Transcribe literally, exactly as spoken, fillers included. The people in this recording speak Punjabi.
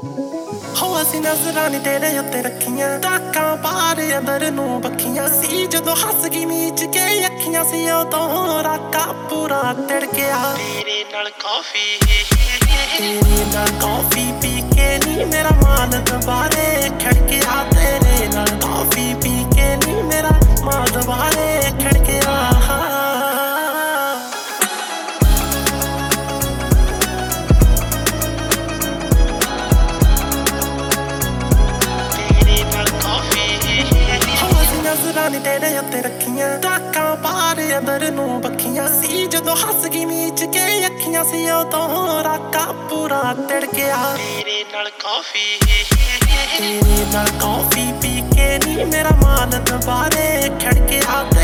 ਹੋ ਅਸੀਂ ਨਜ਼ਰਾਂ ਨੀ ਤੇਰੇ ਉੱਤੇ ਰੱਖੀਆਂ, ਤਾਕਾਂ ਪਾਰ ਅੰਦਰ ਨੂੰ ਬੱਖੀਆਂ ਸੀ। ਜਦੋਂ ਹੱਸ ਗਈ ਮੀਚ ਕੇ ਅੱਖੀਆਂ ਸੀ ਉਦੋਂ ਰਾਕਾ ਪੂਰਾ ਤੜਕਿਆ। ਤੇਰੇ ਨਾਲ ਕੌਫੀ ਤੇਰੇ ਨਾਲ ਕੌਫੀ ਪੀ ਕੇ ਨੀ ਮੇਰਾ ਮਨ ਦੁਬਾਰੇ ਖੜਕਿਆ। ਤੇਰੇ ਨਾਲ ਕੌਫੀ ਪੀ ਕੇ ਨੀ ਮੇਰਾ ਮਨ ਦੁਬਾਰੇ ਖੜਕਿਆ। ਨਜ਼ਰਾਂ ਨੀ ਤੇਰੇ ਉੱਤੇ ਰੱਖੀਆਂ, ਤਾਕਾਂ ਪਾਰ ਅੰਦਰ ਨੂੰ ਬੱਖੀਆਂ ਸੀ। ਜਦੋਂ ਹੱਸ ਗਈ ਮੀਚ ਕੇ ਅੱਖੀਆਂ ਸੀ ਉਦੋਂ ਰਾਕਾ ਪੂਰਾ ਤੜਕਿਆ। ਤੇਰੇ ਨਾਲ ਕੌਫੀ ਤੇਰੇ ਨਾਲ ਕੌਫੀ ਪੀ ਕੇ ਨੀ ਮੇਰਾ ਮਨ ਦੁਬਾਰੇ ਖੜਕਿਆ।